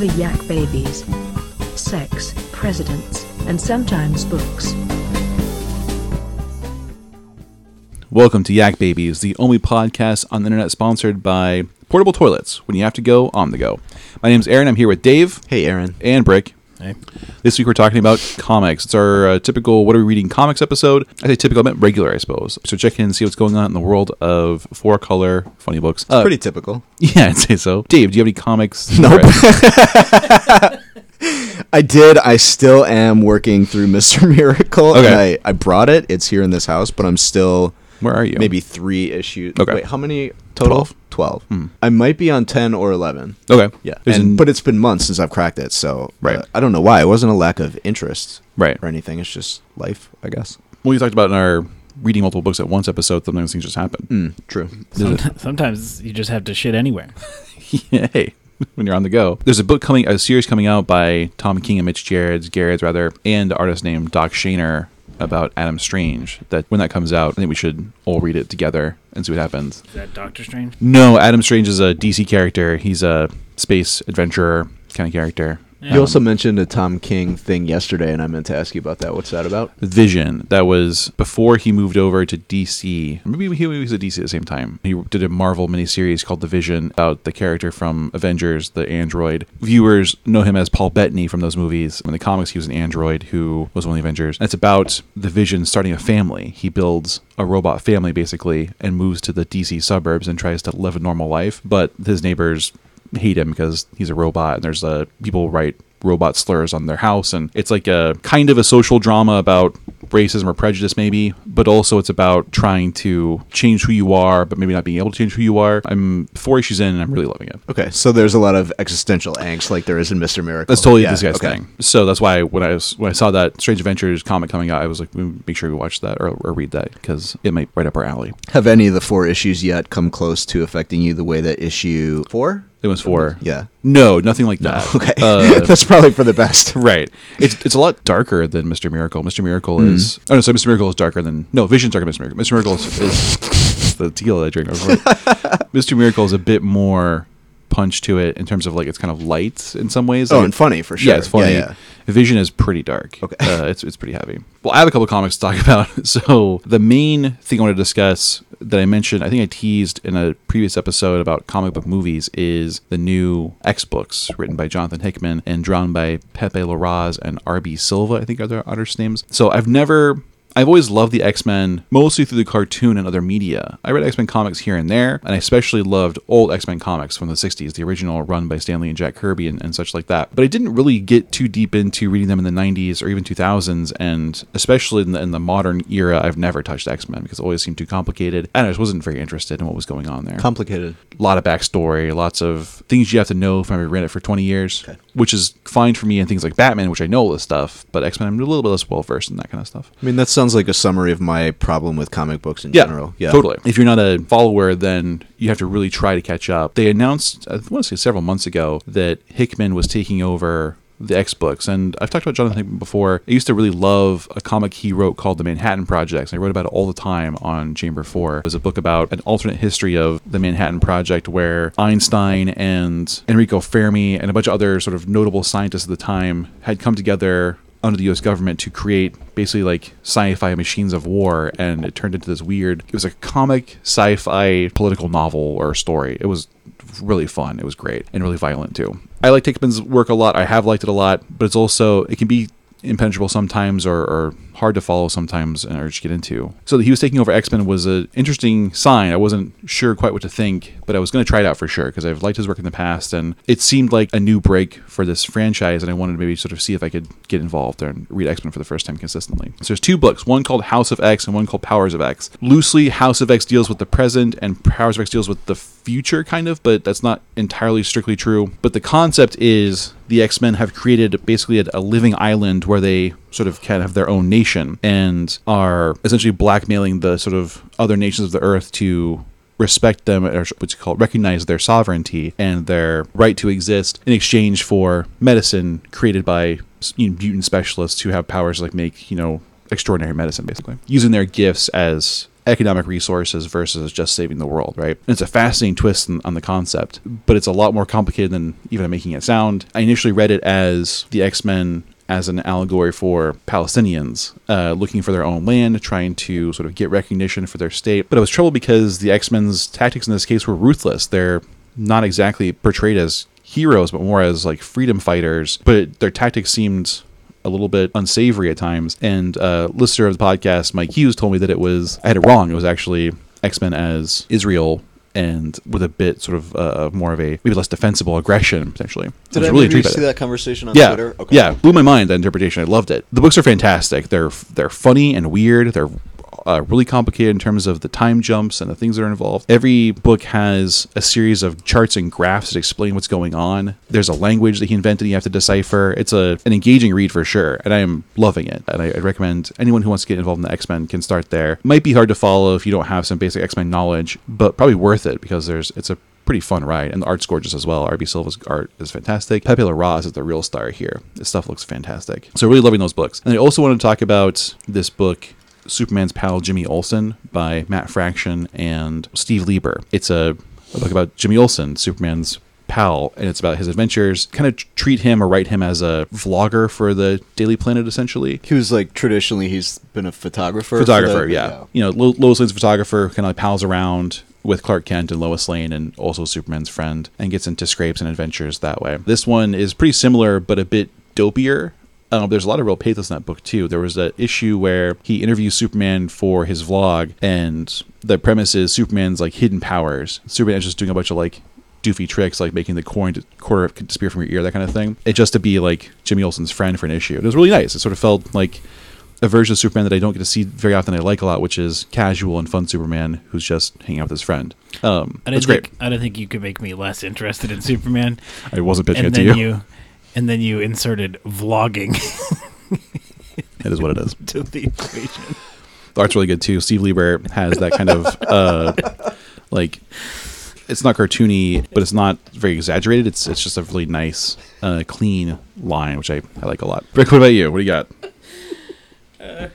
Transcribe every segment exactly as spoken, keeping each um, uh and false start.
the Yak Babies. Sex, presidents, and sometimes books. Welcome to Yak Babies, the only podcast on the internet sponsored by portable toilets when you have to go on the go. My name's Aaron. I'm here with Dave. Hey, Aaron. And Brick. Hey. This week we're talking about comics. It's our uh, typical What Are We Reading comics episode. I say typical, I meant regular, I suppose. So check in and see what's going on in the world of four-color funny books. It's uh, pretty typical. Yeah, I'd say so. Dave, do you have any comics? Nope. I did. I still am working through Mister Miracle. Okay. And I, I brought it. It's here in this house, but I'm still... Where are you? Maybe three issues. Okay. Wait, how many total? Twelve. Twelve. Hmm. I might be on ten or eleven. Okay. Yeah. There's And, an- but it's been months since I've cracked it, so Right. uh, I don't know why. It wasn't a lack of interest Right. or anything. It's just life, I guess. Well, you talked about in our reading multiple books at once episode, sometimes things just happen. Mm, true. Somet- Sometimes you just have to shit anywhere. Yay. When you're on the go. There's a book coming, a series coming out by Tom King and Mitch Gerrits, Gerrits rather, and an artist named Doc Shaner about Adam Strange. That when that comes out, I think we should all read it together and see what happens. Is that Doctor Strange? No, Adam Strange is a D C character. He's a space adventurer kind of character. Yeah. You also mentioned a Tom King thing yesterday, and I meant to ask you about that. What's that about? Vision. That was before he moved over to D C. Maybe he was at D C at the same time. He did a Marvel miniseries called The Vision about the character from Avengers, the android. Viewers know him as Paul Bettany from those movies. In the comics, he was an android who was one of the Avengers. And it's about the Vision starting a family. He builds a robot family, basically, and moves to the D C suburbs and tries to live a normal life. But his neighbors hate him because he's a robot, and there's uh, people write robot slurs on their house, and it's like a kind of a social drama about racism or prejudice maybe, but also it's about trying to change who you are but maybe not being able to change who you are. I'm four issues in and I'm really loving it. Okay, so there's a lot of existential angst like there is in Mister Miracle. That's totally Yeah, this guy's okay. thing. So that's why when I was when I saw that Strange Adventures comic coming out, I was like, make sure we watch that or, or read that because it might right up our alley. Have any of the four issues yet come close to affecting you the way that issue four? It was four. Yeah. No, nothing like that. Okay. Uh, That's probably for the best. Right. It's it's a lot darker than Mister Miracle. Mister Miracle Mm. is... Oh, no, so Mister Miracle is darker than... No, Vision's darker than Mister Miracle. Mister Miracle is... is the tequila I drink. Mister Miracle is a bit more punch to it in terms of, like, it's kind of light in some ways. Oh, Like, and funny for sure. Yeah, it's funny. Yeah, yeah. Vision is pretty dark. Okay. Uh, it's it's pretty heavy. Well, I have a couple of comics to talk about. So the main thing I want to discuss that I mentioned, I think I teased in a previous episode about comic book movies, is the new X books written by Jonathan Hickman and drawn by Pepe Larraz and R B Silva, I think are their artist names. So I've never... I've always loved the X-Men, mostly through the cartoon and other media. I read X-Men comics here and there, and I especially loved old X-Men comics from the sixties, the original run by Stan Lee and Jack Kirby and, and such like that. But I didn't really get too deep into reading them in the nineties or even two thousands, and especially in the, in the modern era, I've never touched X-Men because it always seemed too complicated, and I just wasn't very interested in what was going on there. Complicated. A lot of backstory, lots of things you have to know from having read it for twenty years, Okay. which is fine for me in things like Batman, which I know all this stuff, but X-Men, I'm a little bit less well-versed in that kind of stuff. I mean, that sounds like a summary of my problem with comic books in Yeah, general. Yeah, totally. If you're not a follower, then you have to really try to catch up. They announced, I want to say several months ago, that Hickman was taking over the X books, and I've talked about Jonathan Hickman before. I used to really love a comic he wrote called The Manhattan Project, and I wrote about it all the time on Chamber four. It was a book about an alternate history of the Manhattan Project where Einstein and Enrico Fermi and a bunch of other sort of notable scientists at the time had come together under the U S government to create basically like sci-fi machines of war, and it turned into this weird, it was a comic sci-fi political novel or story. It was really fun. It was great and really violent too. I like Hickman's work a lot. I have liked it a lot, but it's also, it can be impenetrable sometimes or, or hard to follow sometimes or just get into. So that he was taking over X-Men was an interesting sign. I wasn't sure quite what to think, but I was going to try it out for sure because I've liked his work in the past, and it seemed like a new break for this franchise, and I wanted to maybe sort of see if I could get involved and read X-Men for the first time consistently. So there's two books, one called House of X and one called Powers of X. Loosely, House of X deals with the present and Powers of X deals with the future, kind of, but that's not entirely strictly true. But the concept is the X-Men have created basically a, a living island where they sort of can have their own nation and are essentially blackmailing the sort of other nations of the earth to respect them, or what's it called, recognize their sovereignty and their right to exist in exchange for medicine created by, you know, mutant specialists who have powers to like make, you know, extraordinary medicine, basically using their gifts as economic resources versus just saving the world, right? And it's a fascinating twist on, on the concept, but it's a lot more complicated than even I'm making it sound. I initially read it as the X-Men as an allegory for Palestinians uh, looking for their own land, trying to sort of get recognition for their state. But I was troubled because the X-Men's tactics in this case were ruthless. They're not exactly portrayed as heroes, but more as like freedom fighters. But their tactics seemed a little bit unsavory at times. And uh, listener of the podcast, Mike Hughes, told me that it was, I had it wrong. It was actually X-Men as Israel, and with a bit sort of uh, more of a maybe less defensible aggression, potentially. Did I was I really maybe intrigued by see that. that conversation on Yeah, Twitter? Okay. yeah, blew my mind, that interpretation. I loved it. The books are fantastic. They're they're funny and weird. They're uh, really complicated in terms of the time jumps and the things that are involved. Every book has a series of charts and graphs that explain what's going on. There's a language that he invented and you have to decipher. It's a an engaging read for sure, and I am loving it. And I, I recommend anyone who wants to get involved in the X-Men can start there. Might be hard to follow if you don't have some basic X-Men knowledge, but probably worth it because there's it's a pretty fun ride, and the art's gorgeous as well. R B Silva's art is fantastic. Pepe Larraz is the real star here. This stuff looks fantastic. So really loving those books. And I also want to talk about this book, Superman's Pal Jimmy Olsen, by Matt Fraction and Steve Lieber. It's a, a book about Jimmy Olsen, Superman's pal, and it's about his adventures. Kind of treat him or write him as a vlogger for the Daily Planet, essentially. He was like, traditionally, he's been a photographer. Photographer, for the, yeah. You know, Lo- Lois Lane's photographer, kind of like pals around with Clark Kent and Lois Lane, and also Superman's friend, and gets into scrapes and adventures that way. This one is pretty similar, but a bit dopier. Um, there's a lot of real pathos in that book, too. There was an issue where he interviews Superman for his vlog, and the premise is Superman's, like, hidden powers. Superman is just doing a bunch of, like, doofy tricks, like making the coin to quarter disappear from your ear, that kind of thing. It just to be, like, Jimmy Olsen's friend for an issue. It was really nice. It sort of felt like a version of Superman that I don't get to see very often. I like a lot, which is casual and fun Superman who's just hanging out with his friend. Um, I that's didn't great. think, I don't think you could make me less interested in Superman. I wasn't pitching and it to then you. you. And then you inserted vlogging It is what it is. to the equation. The art's really good too. Steve Lieber has that kind of uh, like, it's not cartoony, but it's not very exaggerated. It's it's just a really nice, uh, clean line, which I, I like a lot. Rick, what about you? What do you got? Uh,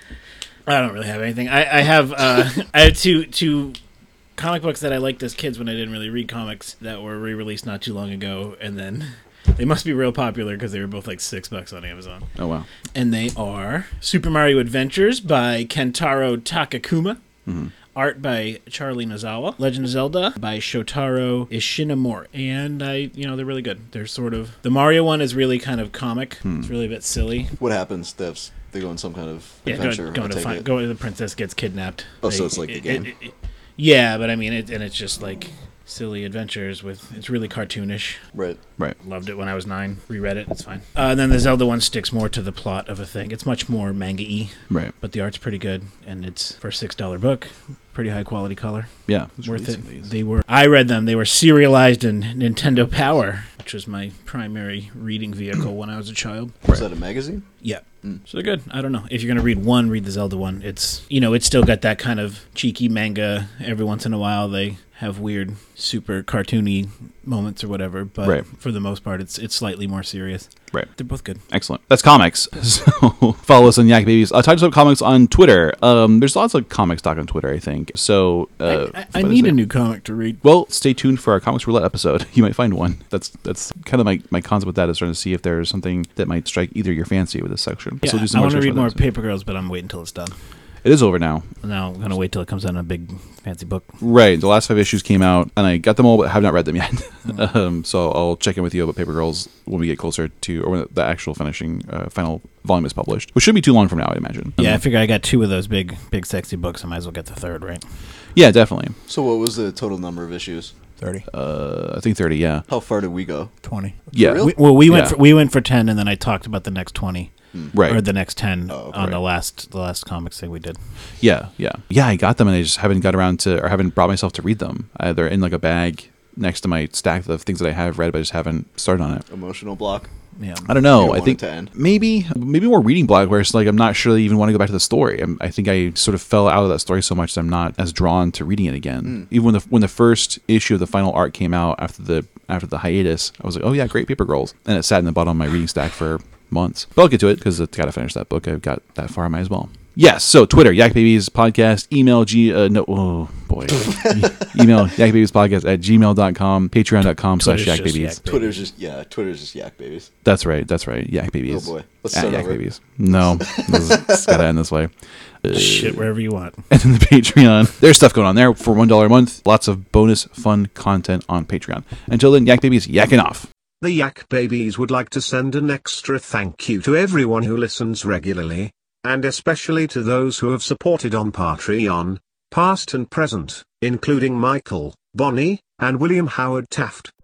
I don't really have anything. I, I have uh, I have two two comic books that I liked as kids when I didn't really read comics that were re-released not too long ago, and then they must be real popular because they were both like six bucks on Amazon. Oh wow! And they are Super Mario Adventures by Kentaro Takakuma. Mm-hmm. Art by Charlie Nozawa. Legend of Zelda by Shotaro Ishinomori. And I, you know, they're really good. They're sort of, the Mario one is really kind of comic. Hmm. It's really a bit silly. What happens? Devs, they go on some kind of Yeah, adventure. going, going I to take find, it. going to the princess gets kidnapped. Oh, so it's like the it- game. it- it- yeah, but I mean, it, and it's just like silly adventures with, it's really cartoonish. Right. Right. Loved it when I was nine. Reread it. It's fine. Uh, and then the Zelda one sticks more to the plot of a thing. It's much more manga-y, Right. but the art's pretty good, and it's for a six dollar book. Pretty high quality color. Yeah. Worth it. They were. I read them. They were serialized in Nintendo Power, which was my primary reading vehicle when I was a child. Was that a magazine? Yeah. Mm. So they're good. I don't know. If you're going to read one, read the Zelda one. It's, you know, it's still got that kind of cheeky manga. Every once in a while, they have weird, super cartoony moments or whatever. But Right. for the most part, it's it's slightly more serious. Right. They're both good. Excellent. That's comics. So follow us on Yak Babies. Uh, talk to us about comics on Twitter. Um, there's lots of comics talk on Twitter, I think. So uh, I, I, I what is need it? a new comic to read. Well, stay tuned for our Comics Roulette episode. You might find one. That's that's kind of my, my concept with that, is trying to see if there's something that might strike either your fancy with this section. Yeah, So we'll do some I want to research read on more that. Paper Girls, but I'm waiting until it's done. It is over now. Now I'm going to wait till it comes out in a big, fancy book. Right. The last five issues came out, and I got them all, but have not read them yet. um, so I'll check in with you about Paper Girls when we get closer to, or when the actual finishing, uh, final volume is published, which should be too long from now, I'd imagine. Yeah, I Um, figure I got two of those big, big, sexy books. I might as well get the third, right? yeah, definitely. So what was the total number of issues? thirty. Uh, I think thirty. Yeah. How far did we go? twenty. Yeah. real? We, well, we went Yeah. for, we went for ten, and then I talked about the next twenty, Right. or the next ten Oh, okay. on the Right. last the last comics thing we did. Yeah, yeah, yeah. I got them, and I just haven't got around to, or haven't brought myself to read them. Uh, they're in like a bag next to my stack of things that I have read, but I just haven't started on it. Emotional block. Yeah, I don't You know. don't I want think it to end. maybe maybe more reading block, where it's like I'm not sure I even want to go back to the story. I'm, I think I sort of fell out of that story so much that I'm not as drawn to reading it again. Even when the when the first issue of the final arc came out after the after the hiatus, I was like, oh yeah, great, Paper Girls, and it sat in the bottom of my reading stack for months. But I'll get to it because I've got to finish that book. I've got that far, I might as well. Yes. So Twitter, Yak Babies Podcast, email G, uh, no, oh boy. E- email Yak Babies Podcast at gmail dot com, patreon.com slash Yak Twitter's just Babies. Yak Twitter's just yeah. Twitter's just Yak Babies. That's right. That's right. Yak Babies. Oh boy. Let's At start Yak over. Babies. No. This is, it's got to end this way. Uh, Shit wherever you want. And then the Patreon. There's stuff going on there for one dollar a month. Lots of bonus fun content on Patreon. Until then, Yak Babies yakking off. The Yak Babies would like to send an extra thank you to everyone who listens regularly, and especially to those who have supported on Patreon, past and present, including Michael, Bonnie, and William Howard Taft.